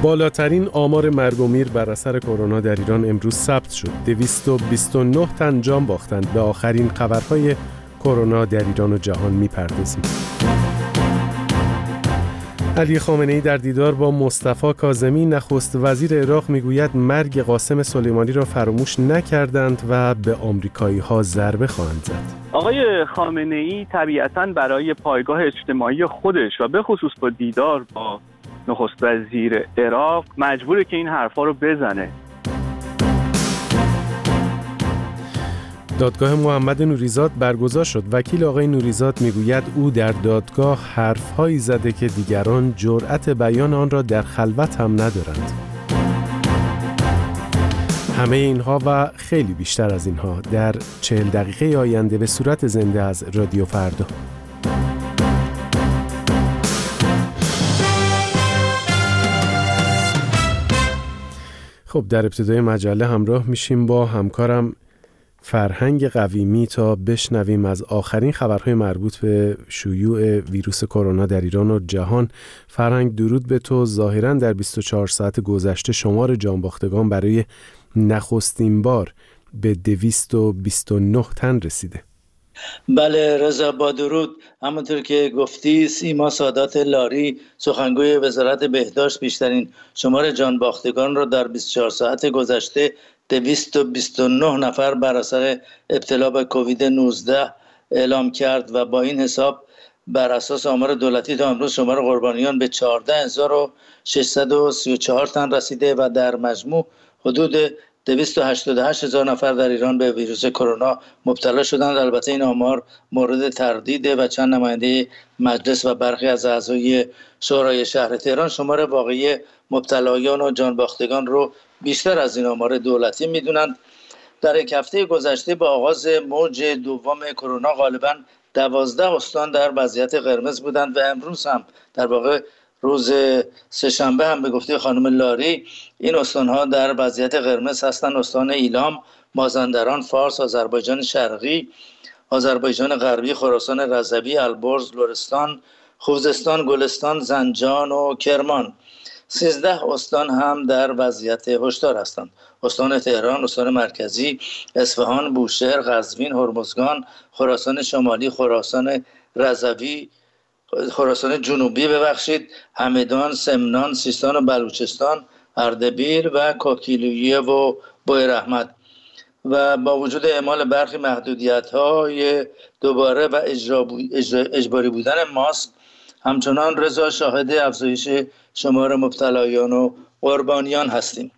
بالاترین آمار مرگ و میر بر اثر کرونا در ایران امروز ثبت شد. 229 تن جان باختند. به آخرین خبرهای کرونا در ایران و جهان می‌پردازیم. علی خامنه‌ای در دیدار با مصطفی کاظمی نخست وزیر عراق میگوید مرگ قاسم سلیمانی را فراموش نکردند و به آمریکایی‌ها ضربه خواهند زد. آقای خامنه‌ای طبیعتاً برای پایگاه اجتماعی خودش و به خصوص با دیدار با نخست وزیر عراق مجبوره که این حرفا رو بزنه. دادگاه محمد نوریزاد برگزار شد. وکیل آقای نوریزاد میگوید او در دادگاه حرف‌هایی زده که دیگران جرأت بیان آن را در خلوت هم ندارند. همه اینها و خیلی بیشتر از اینها در 40 دقیقه آینده به صورت زنده از رادیو فردا. خب در ابتدای مجله همراه میشیم با همکارم فرهنگ قویمی تا بشنویم از آخرین خبرهای مربوط به شیوع ویروس کرونا در ایران و جهان. فرهنگ، درود به تو. ظاهراً در 24 ساعت گذشته شمار جانباختگان برای نخستین بار به 229 تن رسیده. بله رضا، با درود. همونطور که گفتی سیما سادات لاری سخنگوی وزارت بهداشت بیشترین شمار جانباختگان را در 24 ساعت گذشته 229 نفر بر اثر ابتلا به کووید 19 اعلام کرد و با این حساب بر اساس آمار دولتی تا امروز شمار قربانیان به 14634 تن رسیده و در مجموع حدود 288,000 نفر در ایران به ویروس کرونا مبتلا شدند. البته این آمار مورد تردید و چند نماینده مجلس و برخی از اعضای شورای شهر تهران شمار واقعی مبتلایان و جانباختگان رو بیشتر از این آمار دولتی میدونند. در یک هفته گذشته با آغاز موج دوم کرونا غالباً 12 استان در وضعیت قرمز بودند و امروز هم در واقع روز سه‌شنبه هم به گفته خانم لاری این استان‌ها در وضعیت قرمز هستند. استان ایلام، مازندران، فارس، آذربایجان شرقی، آذربایجان غربی، خراسان رضوی، البرز، لرستان، خوزستان، گلستان، زنجان و کرمان. 13 استان هم در وضعیت هشدار هستند. استان تهران، استان مرکزی، اصفهان، بوشهر، قزوین، هرمزگان، خراسان شمالی، خراسان رضوی، خراسان جنوبی همدان، سمنان، سیستان و بلوچستان، اردبیل و کوکیلویه و بویراحمد. و با وجود اعمال برخی محدودیت‌های دوباره و اجباری بودن ماسک، همچنان رضا شاهد افزایش شمار مبتلایان و قربانیان هستیم.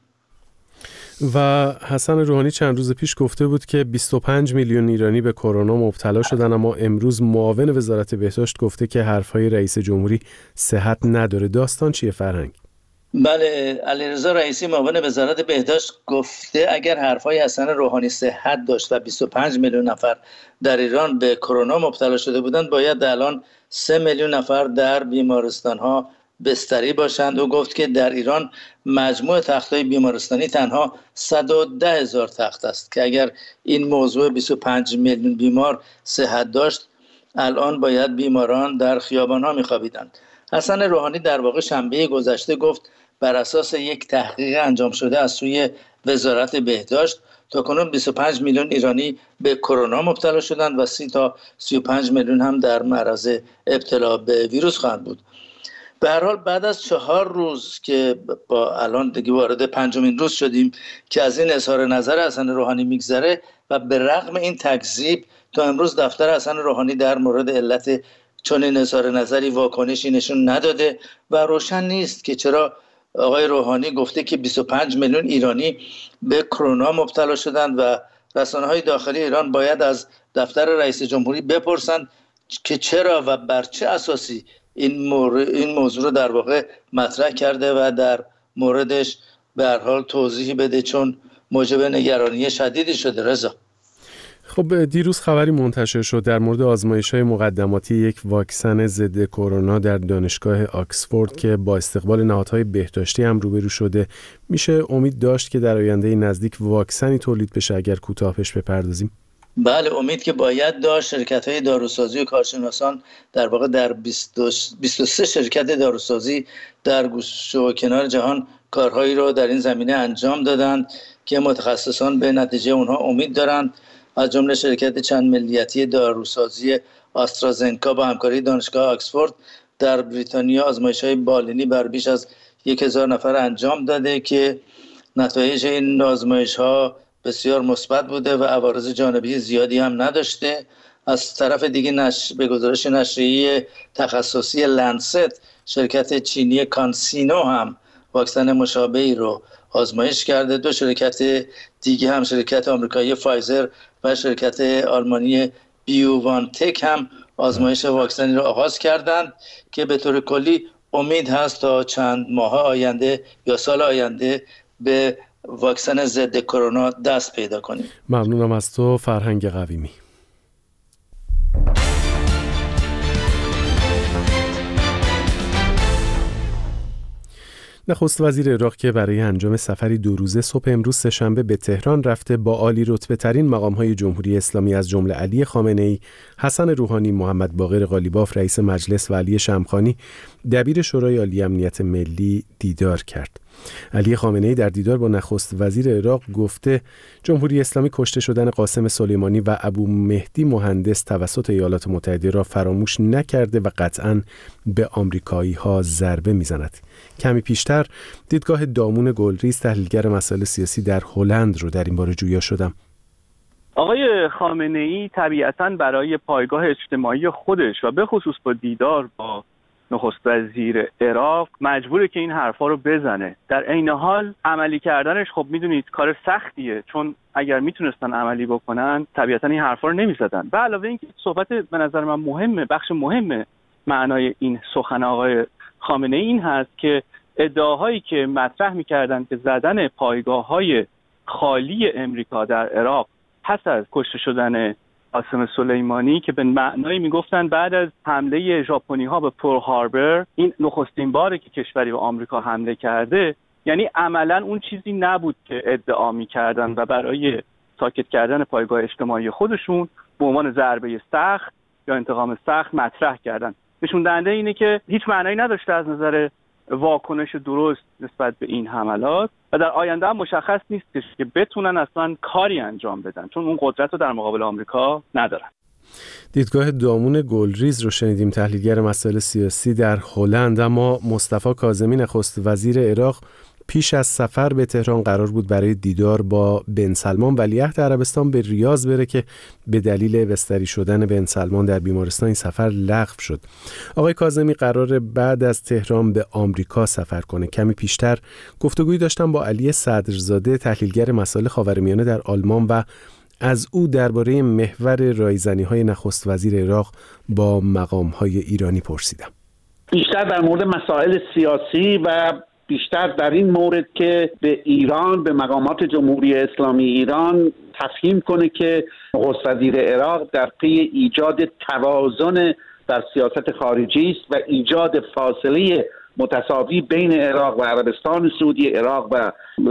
و حسن روحانی چند روز پیش گفته بود که 25 میلیون ایرانی به کرونا مبتلا شدن، اما امروز معاون وزارت بهداشت گفته که حرفهای رئیس جمهوری صحت نداره. داستان چیه فرهنگ؟ بله، علیرضا رئیسی معاون وزارت بهداشت گفته اگر حرفهای حسن روحانی صحت داشت و 25 میلیون نفر در ایران به کرونا مبتلا شده بودند باید الان 3 میلیون نفر در بیمارستان‌ها بستری باشند. او گفت که در ایران مجموع تخت‌های بیمارستانی تنها 110,000 تخت است که اگر این موضوع 25 میلیون بیمار صحت داشت الان باید بیماران در خیابان‌ها می‌خوابیدند. حسن روحانی در واقع شنبه گذشته گفت بر اساس یک تحقیق انجام شده از سوی وزارت بهداشت تاکنون 25 میلیون ایرانی به کرونا مبتلا شدند و 30 تا 35 میلیون هم در معرض ابتلا به ویروس خواهند بود. به هر حال بعد از 4 روز که با الان دیگه وارد 5مین روز شدیم که از این اظهار نظر حسن روحانی میگذره و به رغم این تکذیب تا امروز دفتر حسن روحانی در مورد علت چنین اظهار نظری واکنشی نشون نداده و روشن نیست که چرا آقای روحانی گفته که 25 میلیون ایرانی به کرونا مبتلا شدند و رسانه‌های داخلی ایران باید از دفتر رئیس جمهوری بپرسند که چرا و بر چه اساسی این موضوع رو در واقع مطرح کرده و در موردش به هر حال توضیح بده، چون موجب نگرانی شدیدی شده. رضا، خب دیروز خبری منتشر شد در مورد آزمایش‌های مقدماتی یک واکسن ضد کرونا در دانشگاه آکسفورد که با استقبال نهادهای بهداشتی هم روبرو شده. میشه امید داشت که در آینده نزدیک واکسنی تولید بشه اگر کوتاه پیش بپردازیم؟ بله، امید که باید داشت. شرکت‌های داروسازی و کارشناسان در واقع در 23 شرکت داروسازی در گوشه و کنار جهان کارهایی رو در این زمینه انجام دادند که متخصصان به نتیجه اونها امید دارند. از جمله شرکت چند ملیتی داروسازی آسترازنکا با همکاری دانشگاه آکسفورد در بریتانیا آزمایش‌های بالینی بر بیش از 1000 نفر انجام داده که نتایج این آزمایش‌ها بسیار مثبت بوده و عوارض جانبی زیادی هم نداشته. از طرف دیگه به گزارش نشریه تخصصی لنست، شرکت چینی کانسینو هم واکسن مشابهی رو آزمایش کرده. 2 شرکت دیگه هم، شرکت آمریکایی فایزر و شرکت آلمانی بیووانتک هم آزمایش واکسنی رو آغاز کردند که به طور کلی امید هست تا چند ماه آینده یا سال آینده به واکسن ضد کرونا دست پیدا کنیم. ممنونم از تو فرهنگ قویمی. نخست وزیر عراق که برای انجام سفری 2 روزه صبح امروز سه‌شنبه به تهران رفته، با عالی رتبه ترین مقام‌های جمهوری اسلامی از جمله علی خامنه‌ای، حسن روحانی، محمد باقر قالیباف رئیس مجلس و علی شمخانی دبیر شورای عالی امنیت ملی دیدار کرد. علی خامنه‌ای در دیدار با نخست وزیر عراق گفته جمهوری اسلامی کشته شدن قاسم سلیمانی و ابو مهدی مهندس توسط ایالات متحده را فراموش نکرده و قطعاً به آمریکایی‌ها ضربه می‌زند. کمی پیشتر دیدگاه دامون گلریز تحلیلگر مسائل سیاسی در هلند رو در این باره جویا شدم. آقای خامنه‌ای طبیعتاً برای پایگاه اجتماعی خودش و به خصوص با دیدار با نخست وزیر عراق مجبوره که این حرفا رو بزنه. در عین حال عملی کردنش خب میدونید کار سختیه، چون اگر میتونستن عملی بکنن طبیعتاً این حرفا رو نمیزدن. به علاوه اینکه صحبت به نظر من مهمه، بخش مهمه معنای این سخن آقای خامنه‌ای این هست که ادعاهایی که مطرح میکردن که زدن پایگاه‌های خالی امریکا در عراق پس از کشته شدن قاسم سلیمانی، که به معنای میگفتن بعد از حمله ژاپنی‌ها به پرل هاربر این نخستین باره که کشوری به آمریکا حمله کرده، یعنی عملاً اون چیزی نبود که ادعا میکردن و برای ساکت کردن پایگاه اجتماعی خودشون به عنوان ضربه سخت یا انتقام سخت مطرح کردن. نشون دهنده اینه که هیچ معنایی نداشته از نظر واکنش درست نسبت به این حملات و در آینده هم مشخص نیست که بتونن اصلا کاری انجام بدن، چون اون قدرت رو در مقابل آمریکا ندارن. دیدگاه دامون گلریز رو شنیدیم، تحلیلگر مسائل سیاسی در هلند. اما مصطفی کاظمی نخست وزیر عراق پیش از سفر به تهران قرار بود برای دیدار با بن سلمان ولیعهد عربستان به ریاض بره که به دلیل بستری شدن بن سلمان در بیمارستان این سفر لغو شد. آقای کاظمی قراره بعد از تهران به آمریکا سفر کنه. کمی پیشتر گفتگویی داشتم با علی صدرزاده تحلیلگر مسائل خاورمیانه در آلمان و از او درباره محور رایزنی‌های نخست وزیر عراق با مقام‌های ایرانی پرسیدم. بیشتر در مورد مسائل سیاسی و بیشتر در این مورد که به ایران، به مقامات جمهوری اسلامی ایران تفهیم کنه که نخست وزیر عراق در پی ایجاد توازن در سیاست خارجی است و ایجاد فاصله متساوی بین عراق و عربستان سعودی، عراق و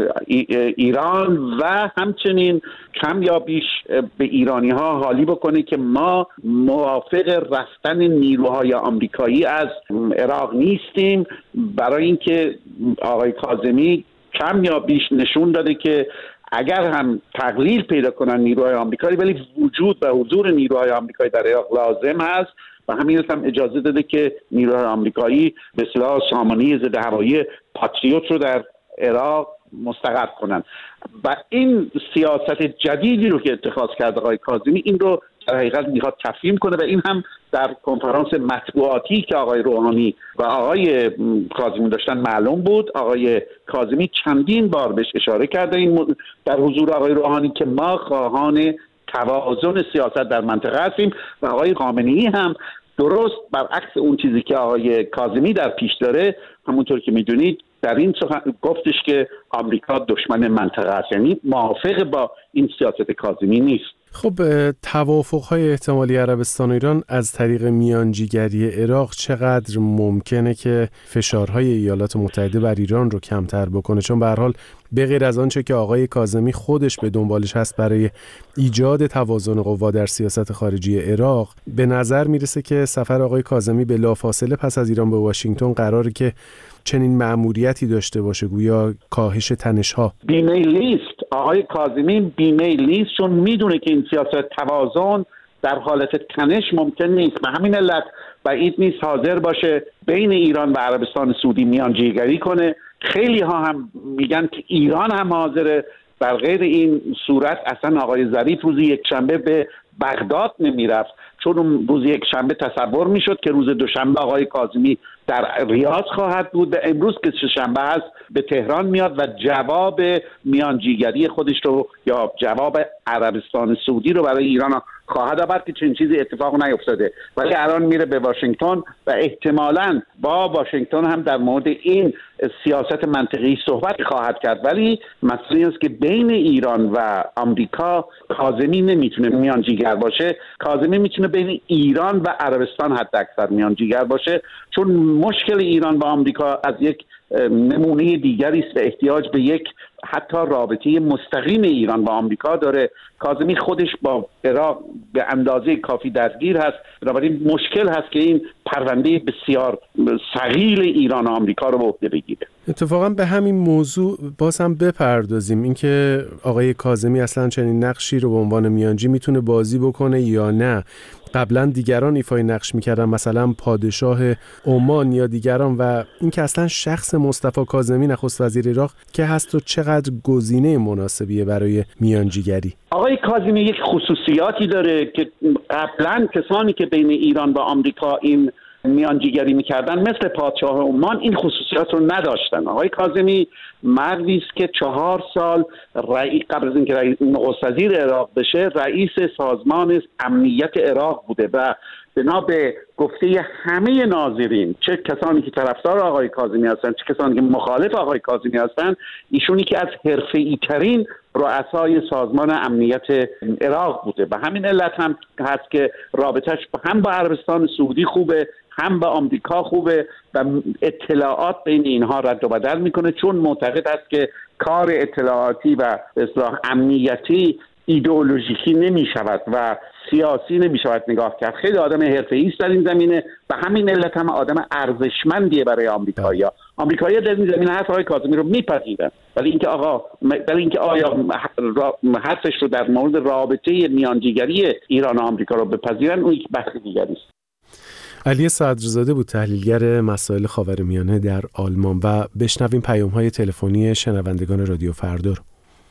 ایران و همچنین کم یا بیش به ایرانی ها حالی بکنه که ما موافق رفتن نیروهای آمریکایی از عراق نیستیم، برای اینکه آقای کاظمی کم یا بیش نشون داده که اگر هم تقلیل پیدا کنن نیروهای آمریکایی، ولی وجود و حضور نیروهای آمریکایی در عراق لازم هست و همین هم اجازه داده که نیروهای آمریکایی به اصطلاح سامانه ضد هوایی پاتریوت رو در عراق مستقر کنن. و این سیاست جدیدی رو که اتخاذ کرده آقای کاظمی، این رو در حقیقت میخواد تفهیم کنه و این هم در کنفرانس مطبوعاتی که آقای روحانی و آقای کاظمی داشتن معلوم بود. آقای کاظمی چندین بار بهش اشاره کرده این در حضور آقای روحانی که ما خواهان توازن سیاست در منطقه هستیم و آقای خامنه‌ای هم درست برعکس اون چیزی که آقای کاظمی در پیش داره، همونطور که میدونید در این گفتش که آمریکا دشمن منطقه است، یعنی موافق با این سیاست کاظمی نیست. خب توافق‌های احتمالی عربستان و ایران از طریق میانجیگری عراق چقدر ممکنه که فشارهای ایالات متحده بر ایران رو کمتر بکنه؟ چون به هر حال به غیر از آنچه که آقای کاظمی خودش به دنبالش هست برای ایجاد توازن قوا در سیاست خارجی عراق، به نظر میرسه که سفر آقای کاظمی بلافاصله پس از ایران به واشنگتن قراره که چنین مأموریتی داشته باشه، گویا کاهش تنش‌ها. بیمیل نیست آقای کاظمی، بیمیل نیست، چون میدونه که این سیاست توازن در حالت تنش ممکن نیست. به همین علت بعید نیست حاضر باشه بین ایران و عربستان سعودی میانجیگری کنه. خیلی ها هم میگن که ایران هم حاضره. در غیر این صورت اصلا آقای ظریف روز یکشنبه به بغداد نمیرفت، چون روز یکشنبه تصور میشد که روز دوشنبه آقای کاظمی در ریاض خواهد بود و امروز که سه‌شنبه است به تهران میاد و جواب میانجیگری خودش رو یا جواب عربستان سعودی رو برای ایران خواهد آورد که چنین چیزی اتفاق نیفتاده، ولی الان میره به واشنگتن و احتمالاً با واشنگتن هم در مورد این سیاست منطقی صحبت خواهد کرد. ولی مسئله است که بین ایران و آمریکا کاظمی نمیتونه میانجیگر باشه. کاظمی میتونه بین ایران و عربستان حد اکثر میانجیگر باشه، چون مشکل ایران و آمریکا از یک نمونه دیگری است و احتیاج به یک حتی رابطه مستقیم ایران و آمریکا داره. کاظمی خودش با عراق به اندازه کافی درگیر هست، بنابراین مشکل هست که این پرونده بسیار ثقیل ایران و آمریکا رو به عهده بگیره. اتفاقا به همین موضوع باز هم بپردازیم، اینکه آقای کاظمی اصلا چنین نقشی رو به عنوان میانجی میتونه بازی بکنه یا نه. قبلا دیگران ایفای نقش میکردن، مثلا پادشاه عمان یا دیگران، و اینکه اصلا شخص مصطفی کاظمی نخست وزیر عراق که هست و چقدر گزینه مناسبیه برای میانجیگری. آقای کاظمی یک خصوصیاتی داره که قبلا کسانی که بین ایران و آمریکا این میانجیگری میکردن مثل پادشاه عمان این خصوصیات رو نداشتن. آقای کاظمی مردی است که 4 سال قبل از اینکه نخست وزیر عراق بشه رئیس سازمان امنیت عراق بوده و بنا به گفته همه ناظرین، چه کسانی که طرفدار آقای کاظمی هستند چه کسانی که مخالف آقای کاظمی هستند، ایشونی که از حرفه‌ای ترین رؤسای سازمان امنیت عراق بوده. به همین علت هم هست که رابطش هم با عربستان سعودی خوبه هم با آمریکا خوبه و اطلاعات بین اینها رد و بدل میکنه، چون معتقد است که کار اطلاعاتی و اصلاح امنیتی ایدئولوژیکی نمی شود و سیاسی نمی شود نگاه کرد. خیلی آدم حرفه‌ای است در این زمینه و همین علت هم آدم ارزشمندیه برای آمریکایی‌ها. آمریکایی‌ها در این زمینه حرف آقای کاظمی رو میپذیرن، ولی اینکه آیا حرفش رو در مورد رابطه میانجیگری ایران و آمریکا رو بپذیرن اون یک بحث دیگری است. علی صدرزاده بود تحلیلگر مسائل خاورمیانه در آلمان و بشنویم پیام‌های تلفنی شنوندگان رادیو فردا رو.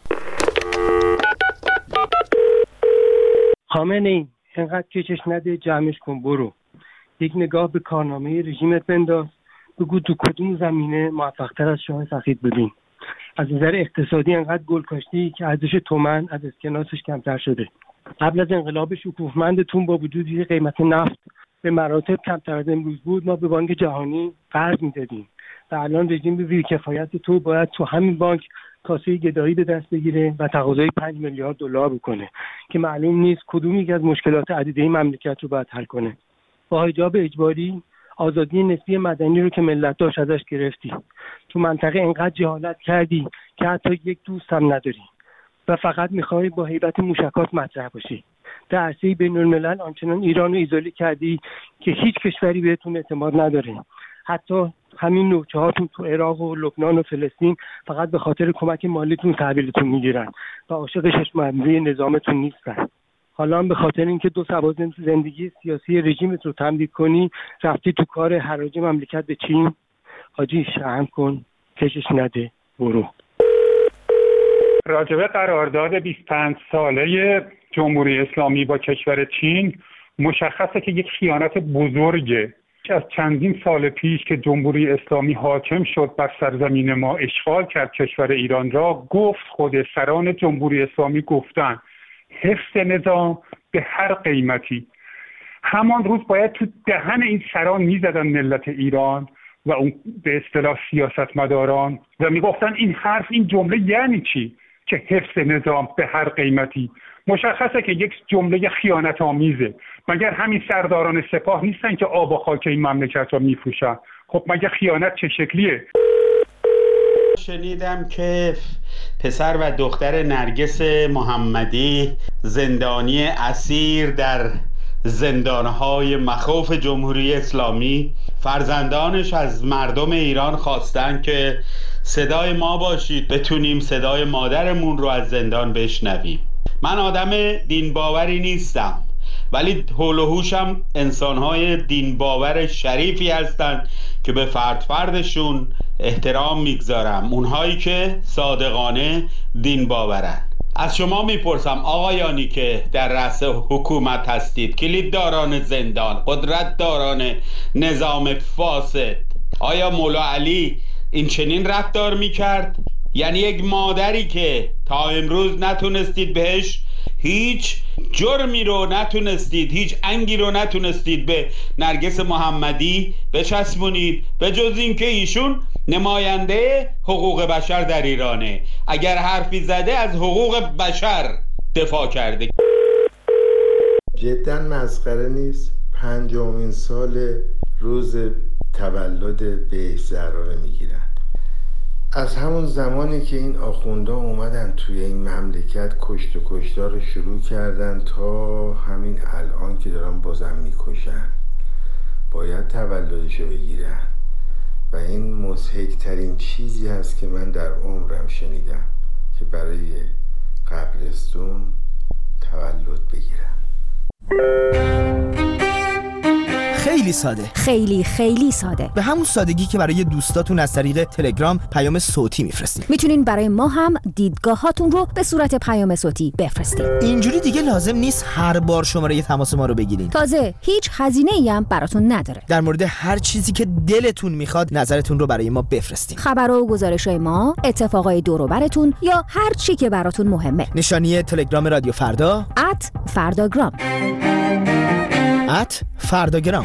خامنه‌ای اینقدر کشش نده، جمعش کن، برو یک نگاه به کارنامه رژیمت بنداز، بگو تو کدوم زمینه موفق‌تر از شاه سفید بودین. از نظر اقتصادی اینقدر گل کاشتی که ارزش تومان از اسکناسش کمتر شده. قبل از انقلاب شکوفمندتون با وجودی قیمت نفت به مراتب کمتر از امروز بود، ما به بانک جهانی قرض میدادیم و الان رژیم به بی‌کفایت تو باید تو همین بانک کاسه گدایی به دست بگیره و تقاضای 5 میلیارد دلار بکنه که معلوم نیست کدوم یک از مشکلات عدیده مملکت رو باید حل کنه. با حجاب اجباری آزادی نسبی مدنی رو که ملت داشت ازش گرفتی. تو منطقه اینقدر جهالت کردی که حتی یک دوست هم نداری و فقط میخوای با هیبت موشکات مطرح باشی. در عرصه بین‌الملل آنچنان ایران رو ایزوله کردی که هیچ کشوری بهتون اعتماد نداره. حتی همین نوچه هاتون تو عراق و لبنان و فلسطین فقط به خاطر کمک مالیتون تحویلتون میگیرن و عاشق چشم‌بندی نظامتون نیستن. حالا به خاطر اینکه 2 سباز زندگی سیاسی رژیمت رو تمدید کنی رفتی تو کار حراج مملکت به چین. حاجی شرم کن، کشش نده، برو. راجبه قرارداد 25 ساله جمهوری اسلامی با کشور چین مشخصه که یک خیانت بزرگه. از چندین سال پیش که جمهوری اسلامی حاکم شد بر سرزمین ما، اشغال کرد کشور ایران را، گفت خود سران جمهوری اسلامی گفتن حفظ نظام به هر قیمتی. همان روز باید تو دهن این سران میزدن ملت ایران و اون به اصطلاح سیاستمداران و میگفتن این حرف، این جمله یعنی چی؟ که حفظ نظام به هر قیمتی. مشخصه که یک جمله خیانت آمیزه. مگر همین سرداران سپاه نیستن که آب و خاک این مملکت رو میفروشن؟ خب مگر خیانت چه شکلیه؟ شنیدم که پسر و دختر نرگس محمدی زندانی اسیر در زندانهای مخوف جمهوری اسلامی، فرزندانش از مردم ایران خواستن که صدای ما باشید بتونیم صدای مادرمون رو از زندان بشنویم. من آدم دین باوری نیستم، ولی حول و حوشم انسانهای دین باور شریفی هستن که به فردشون احترام میگذارم، اونهایی که صادقانه دین باورن. از شما میپرسم آقایانی که در رأس حکومت هستید، کلید داران زندان، قدرت داران نظام فاسد، آیا مولا علی این چنین رفتار میکرد؟ یعنی یک مادری که تا امروز نتونستید بهش هیچ جرمی رو نتونستید، هیچ انگی رو نتونستید به نرگس محمدی بچسبونید، به جز این که ایشون نماینده حقوق بشر در ایرانه، اگر حرفی زده از حقوق بشر دفاع کرده. جدا مسخره نیست. 50مین سال روز تولد بهزهرا رو میگیرن. از همون زمانی که این آخوندا اومدن توی این مملکت کشت و کشتار رو شروع کردن تا همین الان که دارن بازم میکشن، باید تولدشو بگیرن. و این مضحک‌ترین چیزی هست که من در عمرم شنیدم که برای قبرستون تولد بگیرن. خیلی ساده، خیلی ساده، به همون سادگی که برای دوستاتون از طریق تلگرام پیام صوتی میفرستید. میتونین برای ما هم دیدگاهاتون رو به صورت پیام صوتی بفرستید. اینجوری دیگه لازم نیست هر بار شماره تماس ما رو بگیرین. تازه هیچ هزینه‌ای هم براتون نداره. در مورد هر چیزی که دلتون میخواد نظرتون رو برای ما بفرستین. خبر و گزارش‌های ما، اتفاقای دور و براتون یا هر چی که براتون مهمه. نشانی تلگرام رادیو فردا @فرداگرام. فرداگرام.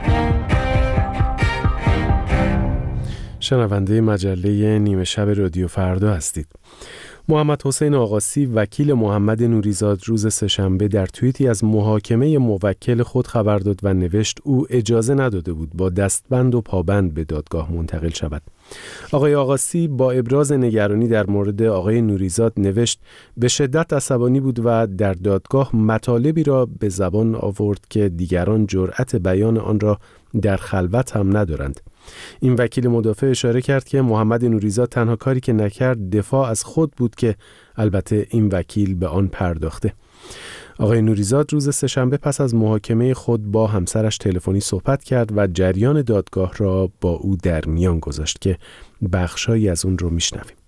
شنونده مجله نیمه شب رادیو فردا هستید. محمد حسین آقاسی وکیل محمد نوریزاد روز سه‌شنبه در توییتی از محاکمه موکل خود خبر داد و نوشت او اجازه نداده بود با دستبند و پابند به دادگاه منتقل شود. آقای آقاسی با ابراز نگرانی در مورد آقای نوریزاد نوشت به شدت عصبانی بود و در دادگاه مطالبی را به زبان آورد که دیگران جرأت بیان آن را در خلوت هم ندارند. این وکیل مدافع اشاره کرد که محمد نوریزاد تنها کاری که نکرد دفاع از خود بود که البته این وکیل به آن پرداخته. آقای نوریزاد روز سه‌شنبه پس از محاکمه خود با همسرش تلفنی صحبت کرد و جریان دادگاه را با او در میان گذاشت که بخشایی از اون رو میشنویم.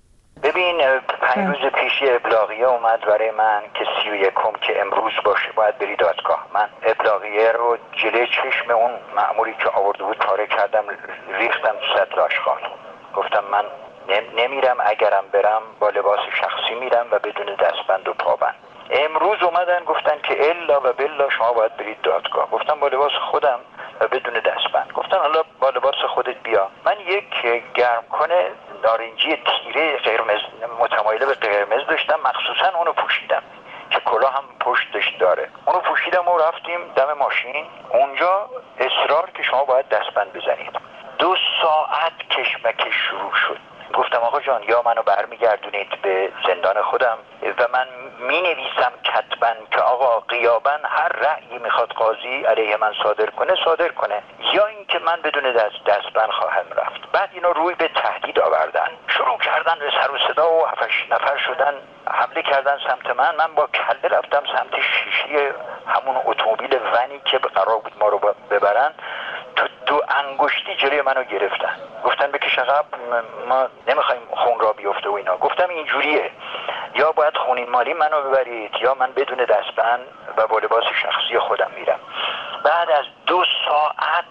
ببین 5 روز پیش ابلاغیه اومد برای من که 31م که امروز باشه باید بری دادگاه. من ابلاغیه رو جلوی چشم اون مأموری که آورده بود پاره کردم، ریختم سطل آشغال. گفتم من نمیرم، اگرم برم با لباس شخصی میرم و بدون دستبند و پابند. امروز اومدن گفتن که الا و بلا شما باید برید دادگاه. گفتم با لباس خودم و بدون دستبند. گفتن حالا با لباس خودت بیا. من یک گرم کنه نارنجی تیره قرمز متمایل به قرمز داشتم، مخصوصا اونو پوشیدم که کلاه هم پشتش داره. اونو پوشیدم و رفتیم دم ماشین. اونجا اصرار که شما باید دستبند بزنید. 2 ساعت کشمکش شروع شد. گفتم آقا جان یا منو برمیگردونید به زندان خودم و من می نویسم کتباً که آقا غیاباً هر رأیی میخواد قاضی علیه من صادر کنه یا اینکه من بدون دستبند خواهم رفت. بعد اینا روی به تهدید آوردن، شروع کردن به سر و صدا و 7 نفر شدن، حمله کردن سمت من. من با کله رفتم سمت شیشه همون اتومبیل ونی که قرار بود ما رو ببرن. تو 2 انگشتی جلوی منو گرفتن، گفتن بکش عقب، ما نمیخوایم خون را بیفته و اینا. گفتم اینجوریه، یا باید خونین مالی منو ببرید یا من بدون دستبند و با لباس شخصی خودم میرم. بعد از 2 ساعت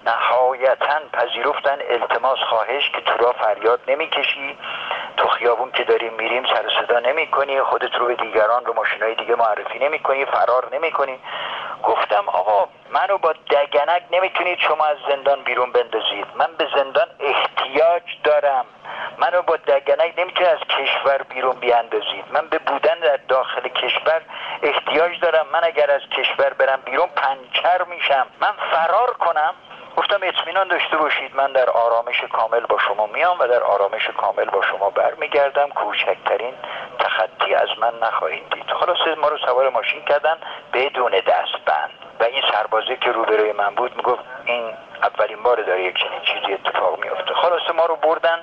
نهایتاً پذیرفتن التماس خواهش که تو را فریاد نمیکشی، تو خیابون که داریم میریم سر صدا نمیکنی، خودت رو به دیگران رو ماشینای دیگه معرفی نمیکنی، فرار نمیکنی. گفتم آقا منو با دگنک نمیتونید شما از زندان بیرون بندازید، من به زندان احتیاج احتیاج دارم. منو با دگنک نمیتونه از کشور بیرون بیاندازید. من به بودن در داخل کشور احتیاج دارم. من اگر از کشور برم بیرون پنچر میشم. من فرار کنم. گفتم اطمینان داشته باشید من در آرامش کامل با شما میام و در آرامش کامل با شما برمیگردم. کوچکترین تخطی از من نخواهید دید. خلاصه ما رو سوار ماشین کردن بدون دستبند و این سربازه که روبروی من بود میگفت این اولین بار داره یک چنین چیزی اتفاق میفته. خلاصه ما رو بردن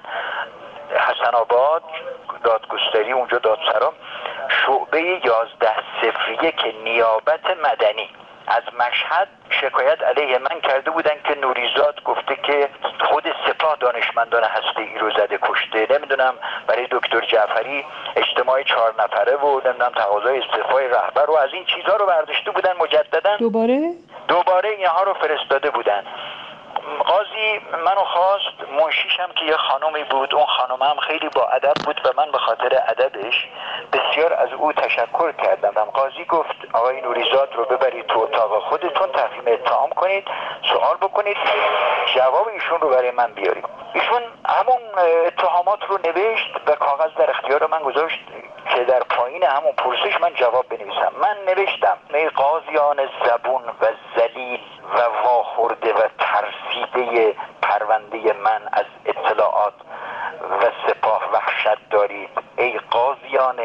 حسن آباد دادگستری، اونجا دادسرا، شعبه 1101 که نیابت مدنی از مشهد شکایت علیه من کرده بودن که نوریزاد گفته که خود سپاه دانشمندان هسته‌ای رو زده کشته. نمیدونم برای دکتر جعفری اجتماع 4 نفره و نمیدونم تقاضای استعفای رهبر و از این چیزها رو برداشته بودن مجددا دوباره اینها رو فرستاده بودن. قاضی منو خواست، منشیشم که یه خانومی بود، اون خانم هم خیلی با ادب بود و من به خاطر ادبش بسیار از او تشکر کردم. قاضی گفت آقای نوریزاد رو ببرید تو اتاق خودتون، تفهیم اتهام کنید، سوال بکنید، جواب ایشون رو برای من بیارید. ایشون همون اتهامات رو نوشت و کاغذ در اختیار من گذاشت که در پایین همون پرسش من جواب بنویسم. من نوشتم ای قاضیان زبون و ذلیل و واخورده و ترسیده پرونده من از اطلاعات و سپاه وحشت دارید. ای قاضیان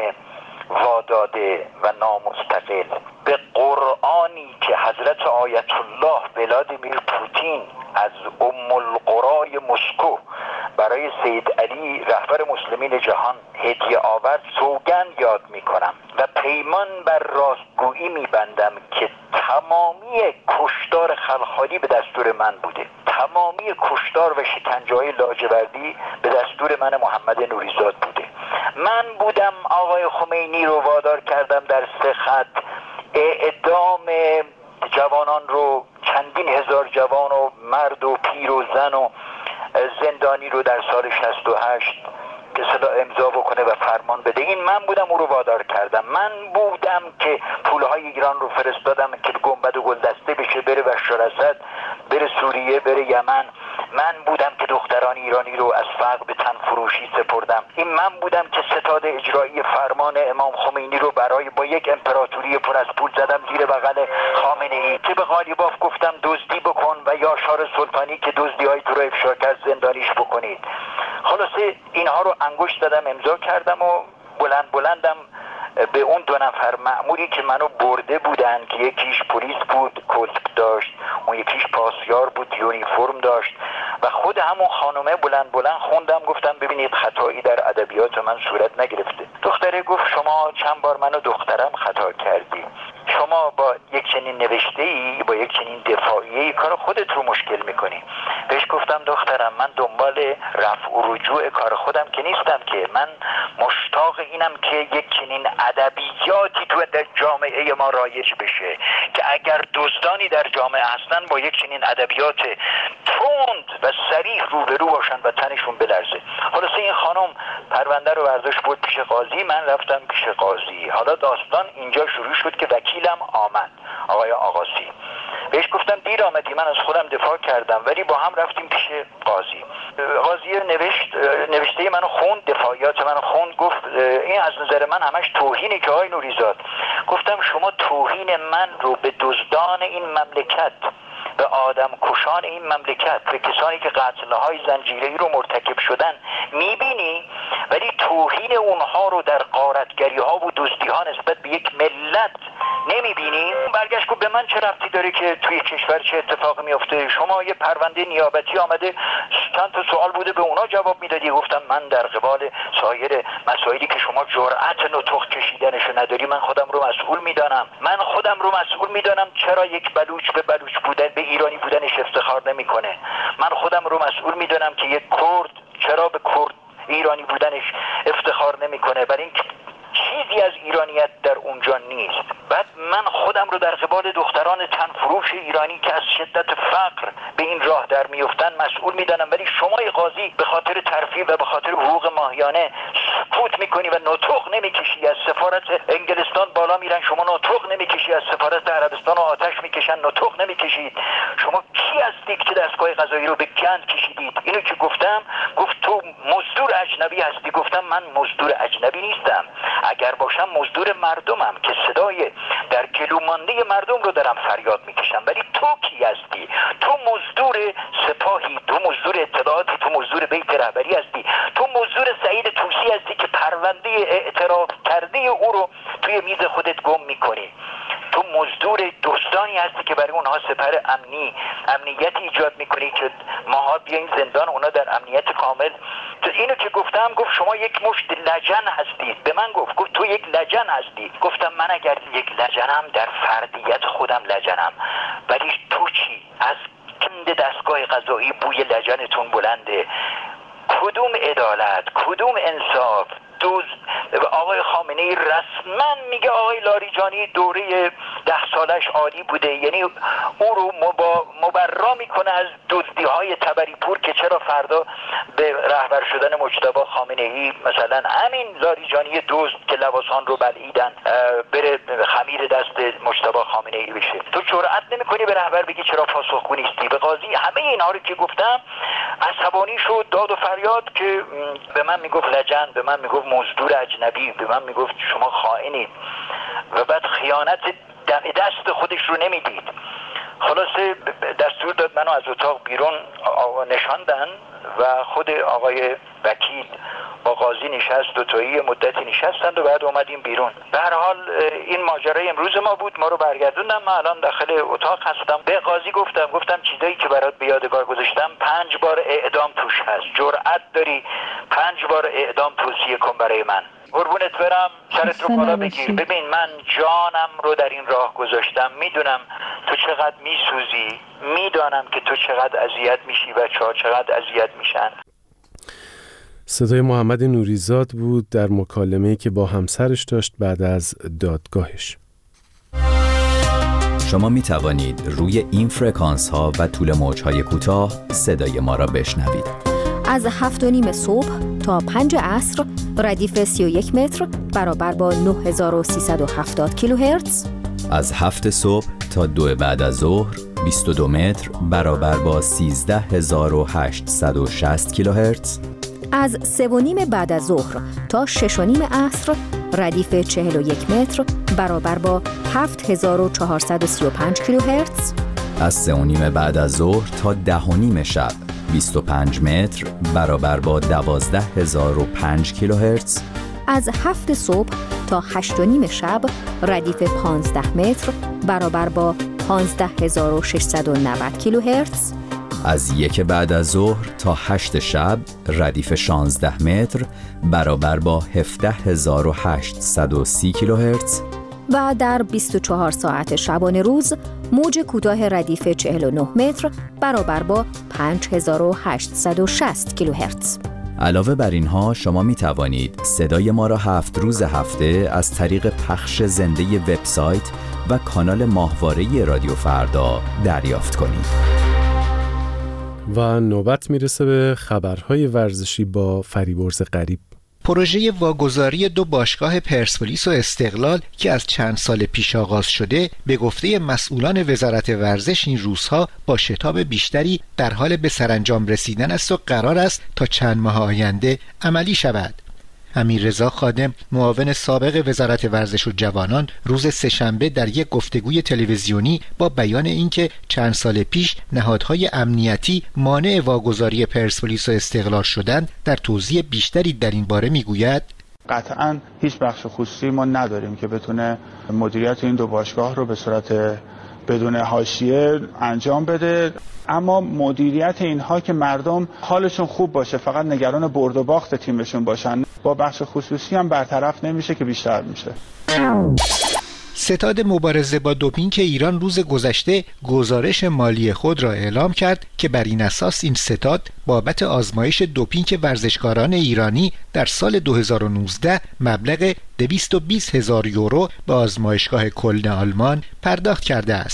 واداده و نامستقل، به قرآنی که حضرت آیت الله ولادیمیر پوتین از ام القرای مسکو برای سید علی رهبر مسلمین جهان هدیه آورد سوگند یاد میکنم و پیمان بر راستگویی میبندم که تمامی کشتار خلخالی به دستور من بوده. تمامی کشتار و شکنجه‌های لاجوردی به دستور من محمد نوریزاد بوده. من بودم آقای خمینی رو وادار کردم در 3 خط اعدام جوانان رو، چندین هزار جوان و مرد و پیر و زن و زندانی رو در سال 68 که صدا امضا بکنه و فرمان بده. این من بودم او رو وادار کردم. من بودم که پولهای ایران رو فرستادم که گنبد و گلدسته بشه، بره بشار اسد، بره سوریه، بره یمن. من بودم که دختران ایرانی رو از فقر به تن فروشی سپردم. این من بودم که ستاد اجرایی فرمان امام خمینی رو برای با یک امپراتوری پر از پول زدم زیر بغل خامنه ای که به قالیباف گفتم دزدی بکن و یاشار سلطانی که دزدی‌های تو رو افشا کرد زندانیش بکنید. خلاصه اینها رو انگشت دادم، امضا کردم و بلندم به اون 2 نفر مأموری که منو برده بودن که یکیش پلیس بود کلک داشت، اون یکیش پاسیار بود یونیفرم داشت و خود همون خانومه بلند خوندم. گفتم ببینید خطایی در ادبیات من صورت نگرفته. دختره گفت شما چند بار منو دخترم خطا کردی. شما با یک چنین نوشته‌ای، با یک چنین دفاعیه‌ای کار خودت رو مشکل میکنی. بهش گفتم دخترم من دنبال رفع و رجوع کار خودم که نیستم، که من مشتاق اینم که یک چنین ادبیاتی تو در جامعه ما رایج بشه که اگر دزدانی در جامعه هستن با یک چنین ادبیات تند و صریح روبرو باشن و تنشون بلرزه. خلاصه این خانم پرونده رو برداشت برد پیش قاضی، من رفتم پیش قاضی. حالا داستان اینجا شروع شد که وکیلم آمد، آقای آقاسی. بهش گفتم دیر آمدی، من از خودم دفاع کردم، ولی با هم رفتیم پیش قاضی. قاضی نوشته منو خوند، دفاعیات منو خوند، گفت این از نظر من همش توهینه که آقای نوریزاد. گفتم شما توهین من رو به دزدان این مملکت، به آدم کشان این مملکت، به کسانی که قتل‌های زنجیره‌ای رو مرتکب شدن میبینی، ولی توهین اونها رو در غارتگری‌ها و دزدی‌ها نسبت به یک ملت نمیبینی. برگشت گفت به من چه ربطی داره که توی کشور چه اتفاقی میفته؟ شما یه پرونده نیابتی آمده، چند تا سوال بوده به اونا جواب میدادی. گفتم من در قبال سایر مسائلی که شما جرأت نطق کشیدنشو نداری من خودم رو مسئول میدانم. چرا یک بلوچ به بلوچ بودن، به ایرانی بودنش افتخار نمیکنه؟ من خودم رو مسئول میدانم که یک کرد چرا به کرد ایرانی بودنش افتخار نمیکنه، برای این چیزی از ایرانیت در اونجا نیست. بعد من خودم رو در قبال دختران تن فروش ایرانی که از شدت فقر به این راه در میافتن مسئول میدانم، ولی شما قاضی به خاطر ترفیع و به خاطر حقوق ماهیانه سکوت میکنی و نطق نمیکشی. از سفارت انگلستان بالا میرن، شما نطق نمیکشی. از سفارت عربستان و آتش میکشن، نطق نمیکشید. شما کی هستید که دستگاه قضایی رو به گند کشیدید؟ اینو که گفتم، گفت تو مزدور اجنبی هستی. گفتم من مزدور اجنبی نیستم. اگر باشم مزدور مردمم که صدای در گلو مانده مردم رو دارم فریاد میکشم. ولی تو کی هستی؟ تو مزدور سپاهی، تو مزدور اطلاعاتی، تو مزدور بیت رهبری هستی، تو مزدور سعید طوسی هستی که پرونده اعتراف کرده او رو توی میز خودت گم میکنی. تو مزدور دوستانی هستی که برای اونها سپر امنیت ایجاد میکنی که ماها بیاین زندان، اونا در امنیت کامل. اینو که گفتم، گفت شما یک مشت لجن هستید. به من گفت تو یک لجن هستی. گفتم من اگر یک لجنم در فردیت خودم لجنم، ولی تو چی؟ از کند دستگاه قضایی بوی لجنتون بلنده. کدوم عدالت، کدوم انصاف؟ آقای خامنه ای رسما میگه آقای لاریجانی دوره 10 سالش عالی بوده، یعنی او رو مبرا میکنه از دزدی های تبریپور که چرا فردا به رهبر شدن مجتبی خامنه ای مثلا همین لاریجانی دزد که لواسان رو بلعیدن بره خمیر دست مجتبی خامنه ای بشه. تو جرئت نمیکنی به رهبر بگی چرا پاسخگو نیستی؟ به قاضی همه اینا رو که گفتم عصبانی شد، داد و فریاد که به من میگفت لجن، به من میگفت مزدور اجنبی، به من میگفت شما خائنید و بعد خیانت دم دست خودش رو نمیدید. خلاصه دستور داد منو از اتاق بیرون نشاندن و خود آقای وکیل با قاضی نشست، دوتایی مدتی نشستند و بعد اومدیم بیرون. به هر حال این ماجرای امروز ما بود، ما رو برگردوندن. من الان داخل اتاق هستم. به قاضی گفتم چیزایی که برات به یادگار گذاشتم 5 بار اعدام توش هست. جرأت داری 5 بار اعدام توصیه کن برای من؟ قربونت برم، سرت رو بالا بگیر. ببین من جانم رو در این راه گذاشتم، میدونم تو چقدر میسوزی، میدانم که تو چقدر اذیت میشی و چقدر اذیت میشن. صدای محمد نوریزاد بود در مکالمه‌ای که با همسرش داشت بعد از دادگاهش. شما می توانید روی این فرکانس ها و طول موج های کوتاه صدای ما را بشنوید. از 7:30 صبح تا 5 عصر ردیف 31 متر برابر با 9370 کیلوهرتز. از 7 صبح تا 2 بعد از ظهر 22 متر برابر با 13860 کیلوهرتز. از 3:30 بعد از ظهر تا 6:30 عصر ردیف 41 متر برابر با 7435 کیلوهرتز. از 3:30 بعد از ظهر تا 10:30 شب 25 متر برابر با 12005 کیلوهرتز. از 7 صبح تا 8:30 شب ردیف 15 متر برابر با 15690 کیلوهرتز. از 1 بعد از ظهر تا 8 شب ردیف 16 متر برابر با 17830 کیلوهرتز. و در 24 ساعت شبانه روز موج کوتاه ردیف 49 متر برابر با 5860 کیلوهرتز. علاوه بر اینها شما می توانید صدای ما را 7 روز هفته از طریق پخش زنده وبسایت و کانال ماهواره رادیو فردا دریافت کنید. و نوبت میرسه به خبرهای ورزشی با فریبرز غریب. پروژه واگذاری 2 باشگاه پرسپولیس و استقلال که از چند سال پیش آغاز شده به گفته مسئولان وزارت ورزش این روزها با شتاب بیشتری در حال به سرانجام رسیدن است و قرار است تا چند ماه آینده عملی شود. امیررضا خادم معاون سابق وزارت ورزش و جوانان روز سه‌شنبه در یک گفتگوی تلویزیونی با بیان اینکه چند سال پیش نهادهای امنیتی مانع واگذاری پرسپولیس و استقلال شدند در توضیح بیشتری در این باره میگوید: قطعاً هیچ بخش خصوصی ما نداریم که بتونه مدیریت این 2 باشگاه رو به صورت بدون حاشیه انجام بده، اما مدیریت اینها که مردم حالشون خوب باشه، فقط نگران برد و باخت تیمشون باشن، با بخش خصوصی هم برطرف نمیشه که بیشتر میشه. ستاد مبارزه با دوپینگ ایران روز گذشته گزارش مالی خود را اعلام کرد که بر این اساس این ستاد بابت آزمایش دوپینگ ورزشکاران ایرانی در سال 2019 مبلغ 220,000 یورو به آزمایشگاه کلن آلمان پرداخت کرده است.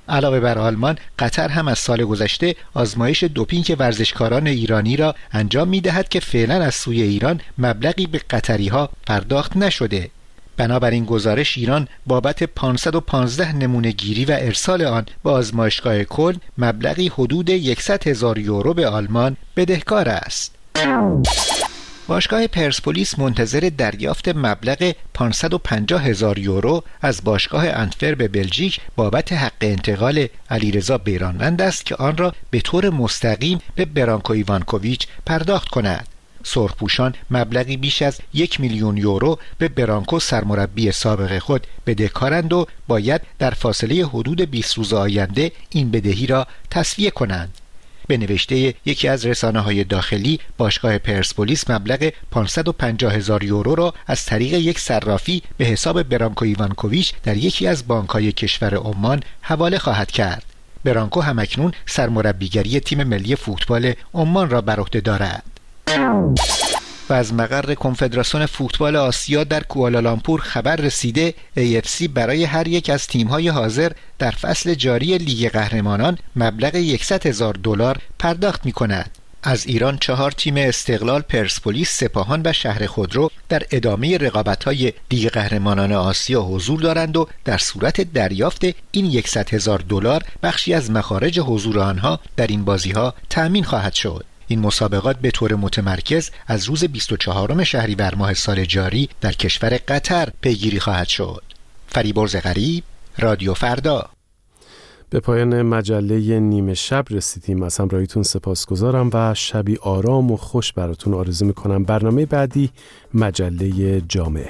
علاوه بر آلمان، قطر هم از سال گذشته آزمایش دوپینگ ورزشکاران ایرانی را انجام می‌دهد که فعلا از سوی ایران مبلغی به قطری‌ها پرداخت نشده. بنابراین گزارش ایران بابت 515 نمونه گیری و ارسال آن به آزمایشگاه کلن مبلغی حدود 100,000 یورو به آلمان بدهکار است. باشگاه پرسپولیس منتظر دریافت مبلغ 550,000 یورو از باشگاه انتورپ بلژیک بابت حق انتقال علیرضا بیرانوند است که آن را به طور مستقیم به برانکو ایوانکوویچ پرداخت کند. سرخپوشان مبلغی بیش از 1,000,000 یورو به برانکو سرمربی سابق خود بدهکارند و باید در فاصله حدود 20 روز آینده این بدهی را تسویه کنند. به نوشته یکی از رسانه‌های داخلی، باشگاه پرسپولیس مبلغ 550,000 یورو را از طریق یک صرافی به حساب برانکو ایوانکوویچ در یکی از بانک‌های کشور عمان حواله خواهد کرد. برانکو همکنون سرمربیگری تیم ملی فوتبال عمان را بر عهده دارد. و از مقر کنفدراسیون فوتبال آسیا در کوالالامپور خبر رسیده AFC برای هر یک از تیم‌های حاضر در فصل جاری لیگ قهرمانان مبلغ $100,000 پرداخت می‌کند. از ایران 4 تیم استقلال، پرسپولیس، سپاهان و شهر خودرو در ادامه رقابت‌های لیگ قهرمانان آسیا حضور دارند و در صورت دریافت این $100,000 بخشی از مخارج حضور آنها در این بازی‌ها تأمین خواهد شد. این مسابقات به طور متمرکز از روز 24 شهریور ماه سال جاری در کشور قطر پیگیری خواهد شد. فریبرز غریب، رادیو فردا. به پایان مجله نیمه شب رسیدیم. از همراهیتون سپاسگزارم و شبی آرام و خوش براتون آرزو میکنم. برنامه بعدی مجله جامعه.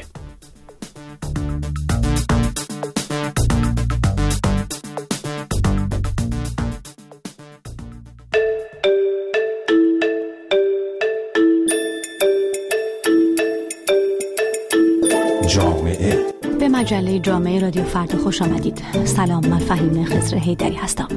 به مجله جامعه رادیو فردا خوش آمدید. سلام، من فهیمه خضر حیدری هستم.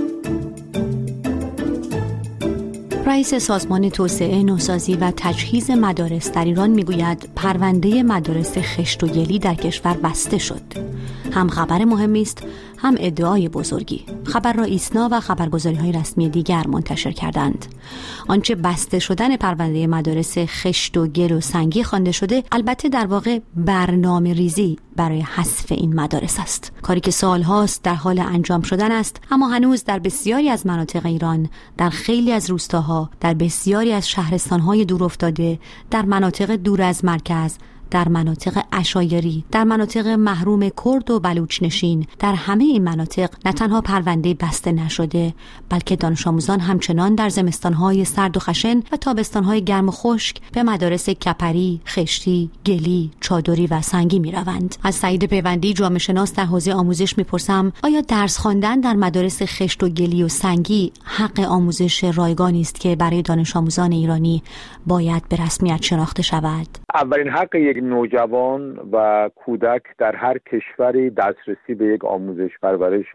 رئیس سازمان توسعه، نوسازی و تجهیز مدارس در ایران میگوید پرونده مدارس خشت و گلی در کشور بسته شد. هم خبر مهمی است، هم ادعای بزرگی. خبر را ایسنا و خبرگزاری‌های رسمی دیگر منتشر کردند. آنچه بسته شدن پرونده مدارس خشت و گل و سنگی خوانده شده، البته در واقع برنامه ریزی برای حذف این مدارس است. کاری که سالهاست در حال انجام شدن است، اما هنوز در بسیاری از مناطق ایران، در خیلی از روستاها، در بسیاری از شهرستان‌های دورافتاده، در مناطق دور از مرکز، در مناطق عشایری، در مناطق محروم کرد و بلوچ نشین، در همه این مناطق نه تنها پرونده بسته نشده، بلکه دانش آموزان همچنان در زمستان‌های سرد و خشن و تابستان‌های گرم و خشک به مدارس کپری، خشتی، گلی، چادری و سنگی می‌روند. از سعید پیوندی، جامعه شناس در حوزه آموزش می‌پرسم آیا درس خواندن در مدارس خشت و گلی و سنگی حق آموزش رایگانی است که برای دانش آموزان ایرانی باید به رسمیت شناخته شود؟ اولین حق یک نوجوان و کودک در هر کشوری دسترسی به یک آموزش پرورش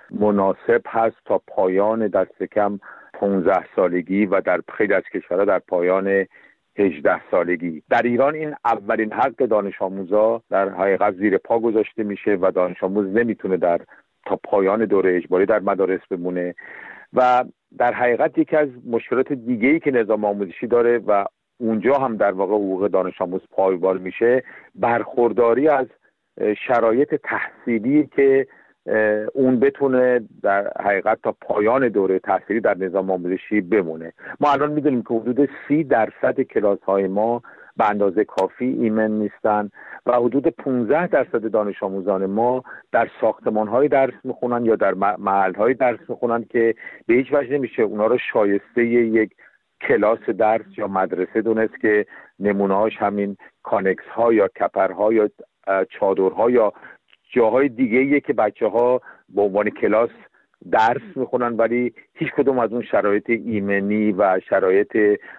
مناسب هست تا پایان دست کم 15 سالگی و در خیلی از کشورها در پایان 18 سالگی. در ایران این اولین حق دانش آموزا در حقیقت زیر پا گذاشته میشه و دانش آموز نمیتونه تا پایان دوره اجباری در مدارس بمونه و در حقیقت یکی از مشکلات دیگه‌ای که نظام آموزشی داره و اونجا هم در واقع حقوق دانش آموز پایمال میشه، برخورداری از شرایط تحصیلی که اون بتونه در حقیقت تا پایان دوره تحصیلی در نظام آموزشی بمونه. ما الان میدونیم که حدود 30% کلاس‌های ما به اندازه کافی ایمن نیستن و حدود 15% دانش آموزان ما در ساختمان‌های درس میخونن یا در محل‌های درس میخونن که به هیچ وجه نمیشه اونا رو شایسته یک کلاس درس یا مدرسه دونست که نمونه‌هاش همین کانکس ها یا کپرها یا چادرها یا جاهای دیگه‌ایه که بچه‌ها به عنوان کلاس درس میخونن ولی هیچ کدوم از اون شرایط ایمنی و شرایط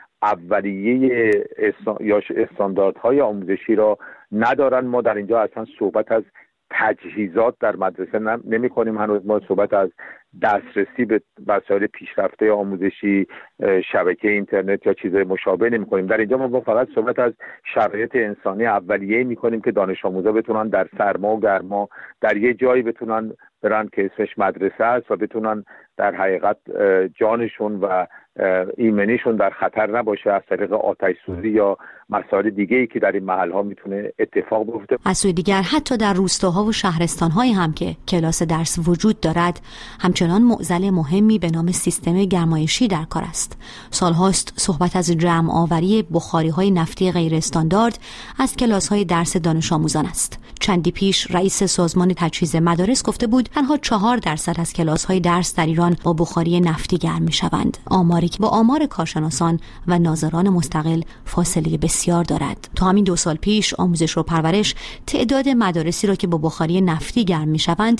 اولیه یا استانداردهای آموزشی را ندارن. ما در اینجا اصلا صحبت از تجهیزات در مدرسه نمی کنیم، هنوز ما صحبت از دسترسی به وسایل پیشرفته آموزشی، شبکه اینترنت یا چیزهای مشابه نمی کنیم. در اینجا ما فقط صحبت از شرایط انسانی اولیه می کنیم که دانش آموزا بتونن در سرما و گرما در یه جایی بتونن برن که اسمش مدرسه است و بتونن در حقیقت جانشون و ایمنیشون در خطر نباشه از طریق آتش سوزی یا مسائل دیگه‌ای که در این محل‌ها میتونه اتفاق بیفته. از سوی دیگر حتی در روستاها و شهرستان‌هایی هم که کلاس درس وجود دارد، همچنان معضل مهمی به نام سیستم گرمایشی در کار است. سال‌هاست صحبت از جمع آوری بخاری‌های نفتی غیر استاندارد از کلاس‌های درس دانش آموزان است. چندی پیش رئیس سازمان تجهیز مدارس گفته بود تنها 4% از کلاس‌های درس در ایران با بخاری نفتی گرم می‌شوند. آماری که با آمار کارشناسان و ناظران مستقل فاصله بسیار دارد. تا همین 2 سال پیش آموزش و پرورش تعداد مدارسی را که با بخاری نفتی گرم می‌شوند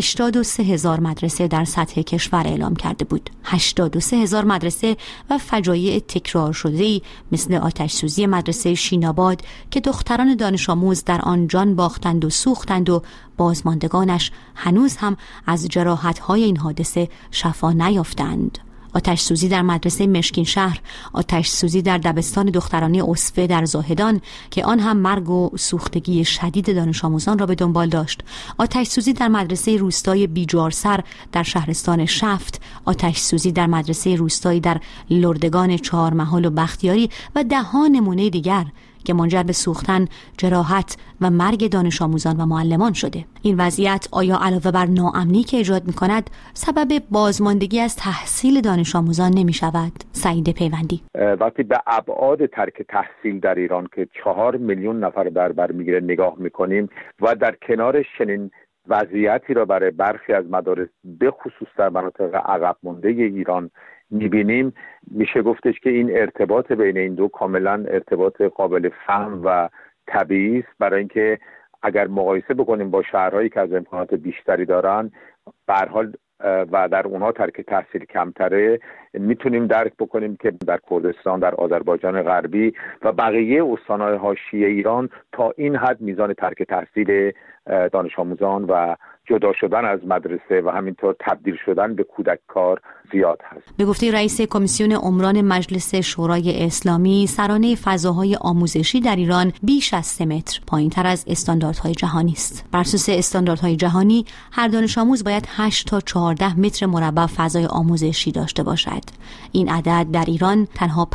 83,000 مدرسه در سطح کشور اعلام کرده بود. 83,000 مدرسه و فجایع تکرار شده‌ای مثل آتش سوزی مدرسه شیناباد که دختران دانش آموز در آن جان باختند و سوختند و بازماندگانش هنوز هم از جراحت‌های این حادثه شفا نیافتند. آتش سوزی در مدرسه مشکین شهر، آتش سوزی در دبستان دخترانه اسفه در زاهدان که آن هم مرگ و سوختگی شدید دانش آموزان را به دنبال داشت، آتش سوزی در مدرسه روستای بیجارسر در شهرستان شفت، آتش سوزی در مدرسه روستایی در لردگان چهارمحال و بختیاری و ده‌ها نمونه دیگر که منجر به سوختن، جراحت و مرگ دانش آموزان و معلمان شده. این وضعیت آیا علاوه بر ناامنی که ایجاد می‌کند سبب بازماندگی از تحصیل دانش آموزان نمی‌شود؟ سعید پیوندی: وقتی به ابعاد ترک تحصیل در ایران که 4 میلیون نفر در بر میگیره نگاه می‌کنیم و در کنارش چنین وضعیتی را برای برخی از مدارس به خصوص در مناطق عقب مانده ایران می‌بینیم، میشه گفتش که این ارتباط بین این دو کاملا ارتباط قابل فهم و طبیعی است، برای اینکه اگر مقایسه بکنیم با شهرهایی که از امکانات بیشتری دارن به هر حال و در اونها ترک تحصیل کمتره، میتونیم درک بکنیم که در کردستان، در آذربایجان غربی و بقیه استان‌های حاشیه ایران تا این حد میزان ترک تحصیل دانش آموزان و جدا شدن از مدرسه و همینطور تبدیل شدن به کودک کار زیاد هست. به گفته رئیس کمیسیون عمران مجلس شورای اسلامی، سرانه فضاهای آموزشی در ایران بیش از 3 متر پایین‌تر از استانداردهای جهانی است. بر اساس استانداردهای جهانی، هر دانش آموز باید 8 تا 14 متر مربع فضای آموزشی داشته باشد. این عدد در ایران تنها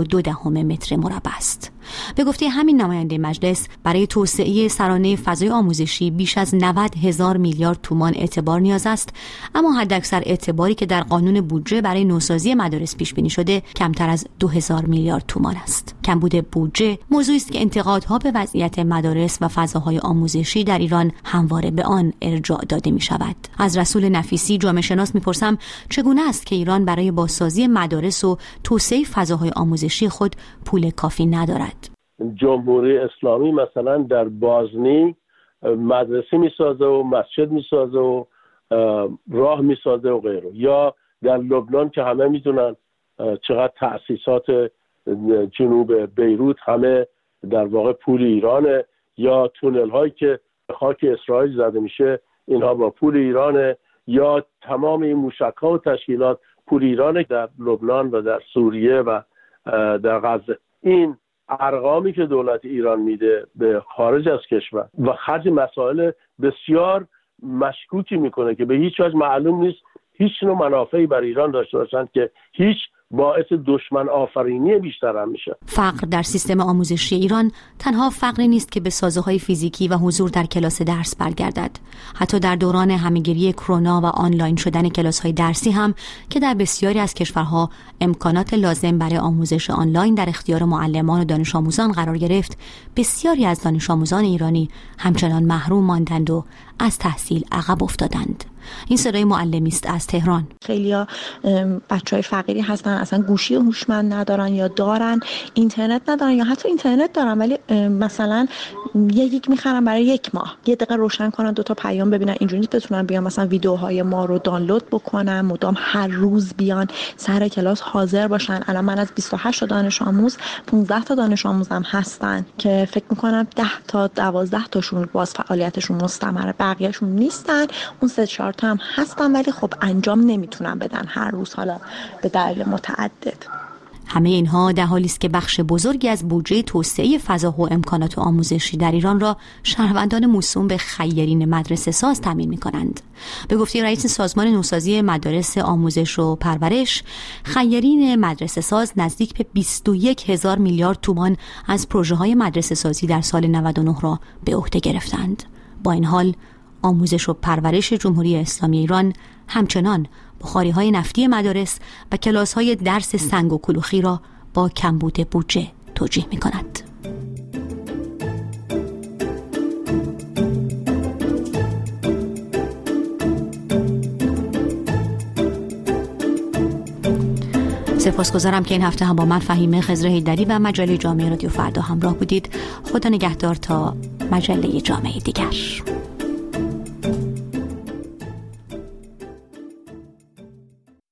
52 متر مربع است. به گفته همین نماینده مجلس، برای توسعه سرانه فضای آموزشی بیش از 90,000 میلیارد تومان اعتبار نیاز است، اما حداکثر اعتباری که در قانون بودجه برای نوسازی مدارس پیش بینی شده کمتر از 2,000 میلیارد تومان است. کمبود بودجه موضوعی است که انتقادها به وضعیت مدارس و فضاهای آموزشی در ایران همواره به آن ارجاع داده می شود. از رسول نفیسی، جامعه شناس، میپرسم چگونه است که ایران برای بازسازی مدارس و توسعه فضاهای آموزشی خود پول کافی ندارد؟ جمهوری اسلامی مثلا در بازنی مدرسه میسازه و مسجد میسازه و راه میسازه و غیره، یا در لبنان که همه میدونن چقدر تأسیسات جنوب بیروت همه در واقع پول ایرانه، یا تونل هایی که خاک اسرائیل زده میشه اینها با پول ایرانه، یا تمام این موشک ها و تشکیلات پول ایرانه در لبنان و در سوریه و در غزه. این ارقامی که دولت ایران میده به خارج از کشور و خرج مسائل بسیار مشکوکی میکنه که به هیچ وجه معلوم نیست هیچ نوع منافعی برای ایران داشته باشند که هیچ باعث دشمن آفرینی بیشتر هم میشه. فقر در سیستم آموزشی ایران تنها فقری نیست که به سازه‌های فیزیکی و حضور در کلاس درس برگردد. حتی در دوران همه‌گیری کرونا و آنلاین شدن کلاس‌های درسی هم که در بسیاری از کشورها امکانات لازم برای آموزش آنلاین در اختیار معلمان و دانش آموزان قرار گرفت، بسیاری از دانش آموزان ایرانی همچنان محروم ماندند و از تحصیل عقب افتادند. این صدای معلمی است از تهران. خیلیا بچهای فقیری هستن، اصلا گوشی هوشمند ندارن یا دارن اینترنت ندارن یا حتی اینترنت دارن ولی مثلا یک میخرن برای 1 ماه، یه دقیقه روشن کنن 2 تا پیام ببینن، اینجوری بتونن بیان مثلا ویدیوهای ما رو دانلود بکنن، مدام هر روز بیان سر کلاس حاضر باشن. الان من از 28 تا دانش آموز 15 تا دانش آموزم هستن که فکر میکنم 10 تا 12 تاشون باز فعالیتشون مستمره، بقیه‌شون نیستن. اون 3-4 تا هم هستن ولی خب انجام نمیتونن بدن هر روز، حالا به دلیل متعدد. همه اینها در حالی است که بخش بزرگی از بودجه توسعه فضا و امکانات آموزشی در ایران را شهروندان موسوم به خیرین مدرسه ساز تامین می‌کنند. به گفته رئیس سازمان نوسازی مدارس آموزش و پرورش، خیرین مدرسه ساز نزدیک به 21,000 میلیارد تومان از پروژه‌های مدرسه سازی در سال 99 را به عهده گرفتند. با این حال آموزش و پرورش جمهوری اسلامی ایران همچنان بخاری‌های نفتی مدارس و کلاس‌های درس سنگ و کلوخی را با کمبود بودجه توجیه می‌کند. سپاسگزارم که این هفته هم با من فهیمه خضر حیدری و مجله جامعه رادیو فردا همراه بودید. خدا نگهدار تا مجله جامعه دیگر.